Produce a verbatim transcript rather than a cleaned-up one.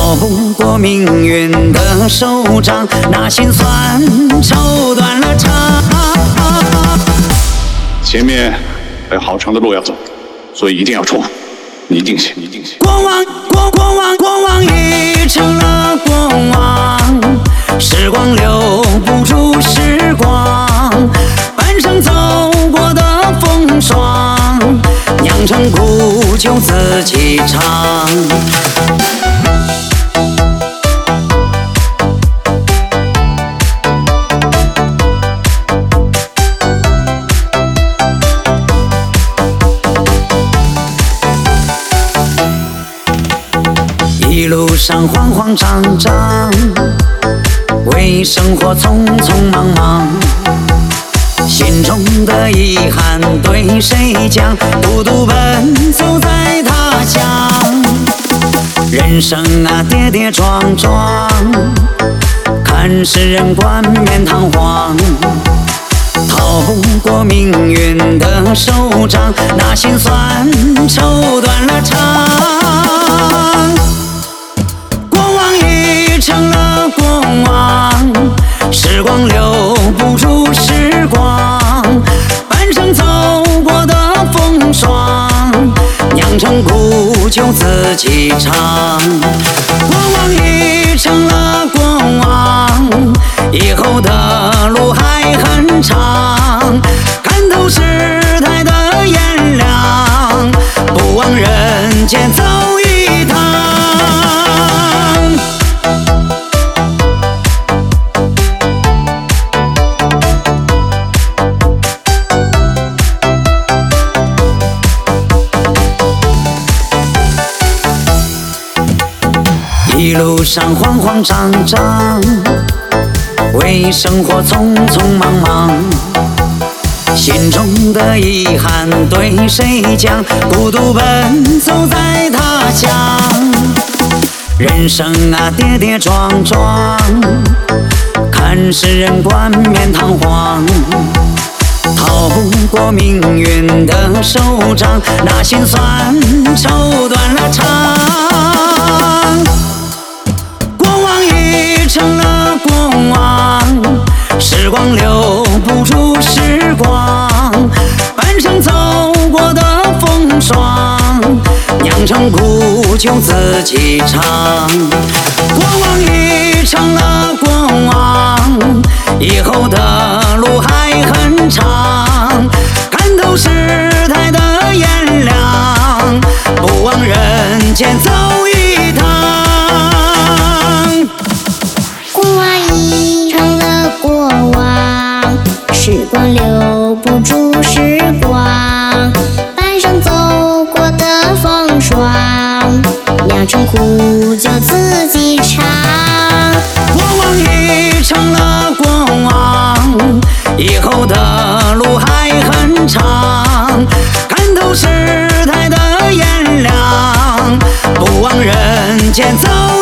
逃不过命运的手掌，那心酸抽断了肠。 前面还有好长的路要走，所以一定要冲！你一定行，你一定行。 过往，过过往，过往已成了过往，时光留不住时光，半生走过的风霜，酿成苦酒自己尝。一路上慌慌张张，为生活匆匆忙忙，心中的遗憾对谁讲？孤独奔走在他乡，人生啊跌跌撞撞，看世人冠冕堂皇，逃不过命运的手掌，那心酸抽断了肠。成了过往，时光留不住时光，半生走过的风霜，酿成苦酒自己尝。过往已成了过往，以后的路还很长，看透世态的炎凉，不枉人间走一趟。一路上慌慌张张，为生活匆匆忙忙，心中的遗憾对谁讲？孤独奔走在他乡，人生啊跌跌撞撞，看世人冠冕堂皇，逃不过命运的手掌，那心酸抽断了肠。成了过往，时光留不住时光，半生走过的风霜，酿成苦酒自己尝。过往已成了过往，以后的路还很长，看透世态的炎凉，不枉人间走一趟。 过往，时光留不住时光，半生走过的风霜，酿成苦酒自己尝。 过往已成了过往，以后的路还很长，看透世态的炎凉，不枉人间走